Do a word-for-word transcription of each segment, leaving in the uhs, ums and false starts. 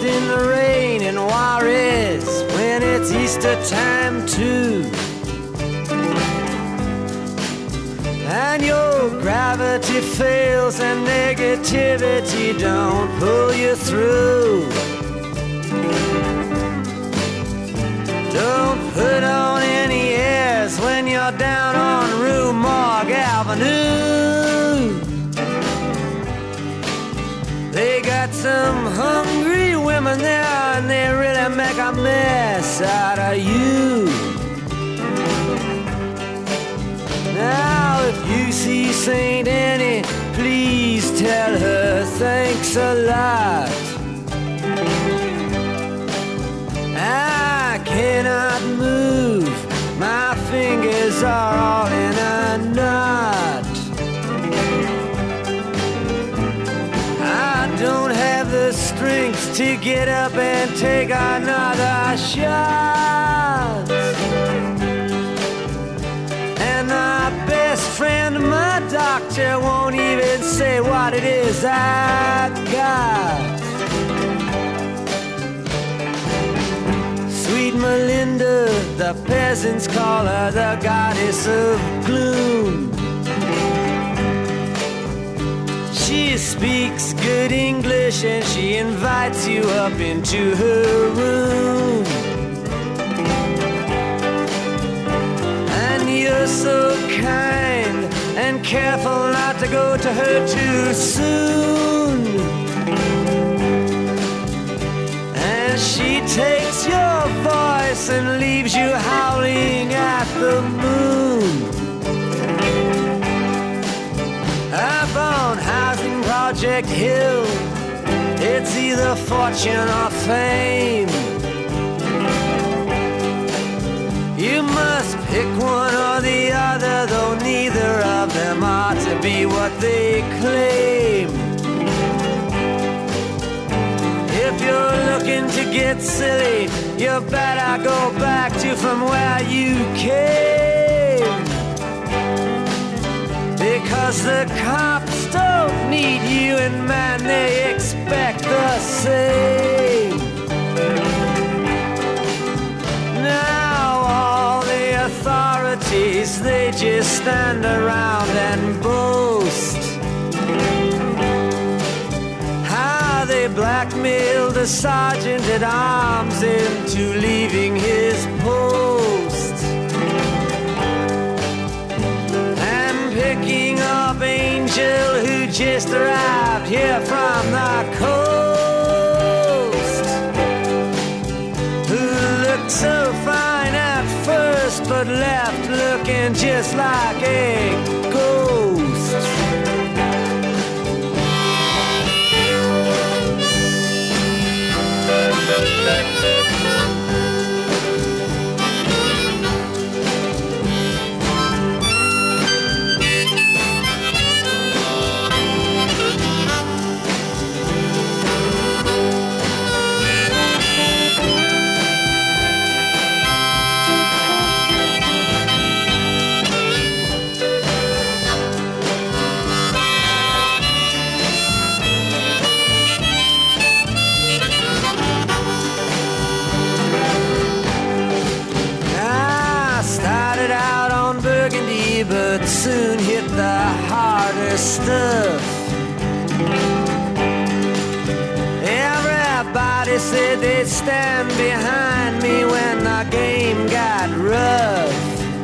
in the rain in Juarez when it's Easter time too. And your gravity fails and negativity don't pull you through. Don't put on any airs when you're down on Rue Morgue Avenue. They got some hungry women there and they really make a mess out of you. Now if you see Saint Annie, please tell her thanks a lot. I cannot move, my fingers are all in a knot. I don't have the strength to get up and take another shot. And my best friend, my doctor, won't even say what it is I got. Sweet Melinda, the peasants call her the goddess of gloom. She speaks good English and she invites you up into her room. And you're so kind and careful not to go to her too soon. And she takes your voice and leaves you howling at the moon. Up on Housing Project Hill, it's either fortune or fame. You must pick one or the other, though neither of them ought to be what they claim. If you're looking to get silly, you better go back to from where you came. Because the cops don't need you and man, they expect the same. Now all the authorities, they just stand around and boast how they blackmailed the sergeant at arms into leaving his post. And picking up Angel who just arrived here from the coast, who looked so fine at first but left looking just like a ghost. But soon hit the harder stuff. Everybody said they'd stand behind me when the game got rough.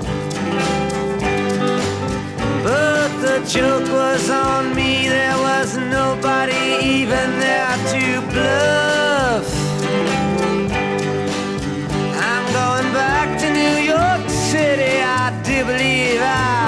But the joke was on me, there was nobody even there to bluff. I'm going back to New York City, I do believe I